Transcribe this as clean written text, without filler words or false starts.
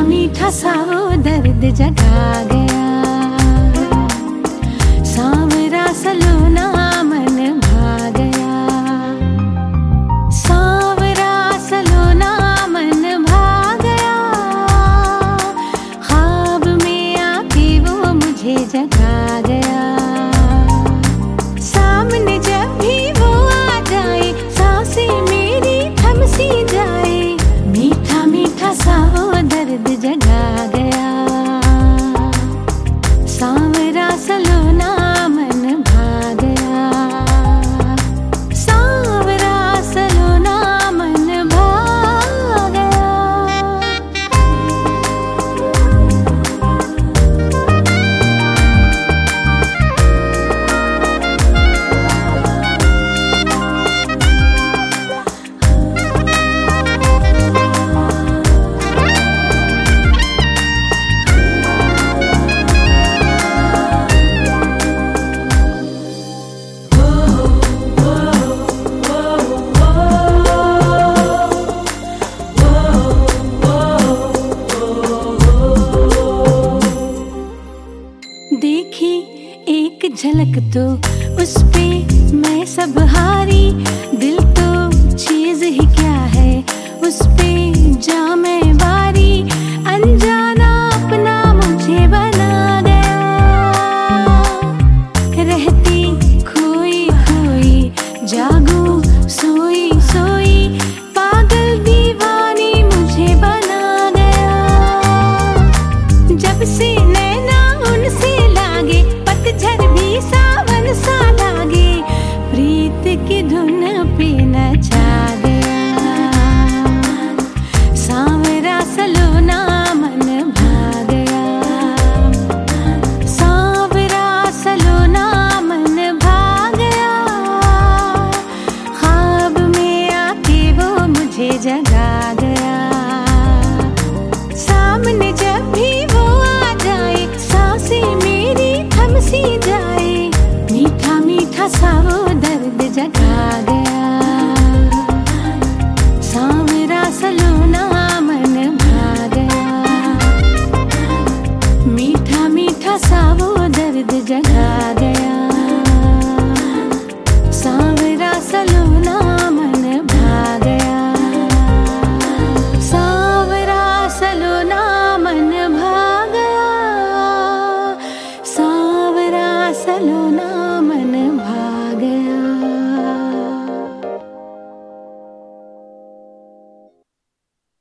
मीठा सा वो दर्द जगा गया, सांवरा सलोना मन भा गया, सांवरा सलोना मन भा गया, ख्वाब में आके वो मुझे जगा गया। सामने जब भी वो आ जाए, सांसें मेरी थम सी जाए, मीठा मीठा सा वो दर्द जगा गया, सांवरा सलोना मन भा गया, सांवरा सलोना मन भा गया। देखी एक झलक तो उस पे मैं सब हारी, दिल तो चीज ही क्या है उस पे जा मैं वारी, अनजाना अपना मुझे बना गया, रहती खोई खोई जागू सोई सोई, पागल दीवानी मुझे बना गया, जब से नैना उनसे लागे, पतझड़ भी सावन सा लागे, प्रीत की धुन पे नचा गया, सांवरा सलोना मन भा गया, सांवरा सलोना मन भा गया, ख्वाब में आके वो मुझे जगा गया, सामने जब भी वो आ जाए, सांसें मेरी थम सी जाए, मीठा मीठा सा वो दर्द जगा गया, सांवरा सलोना मन भा गया, मीठा मीठा सा वो दर्द जगा गया, सांवरा सलोना मन भा गया, सांवरा सलोना मन भा गया, सांवरा सलोना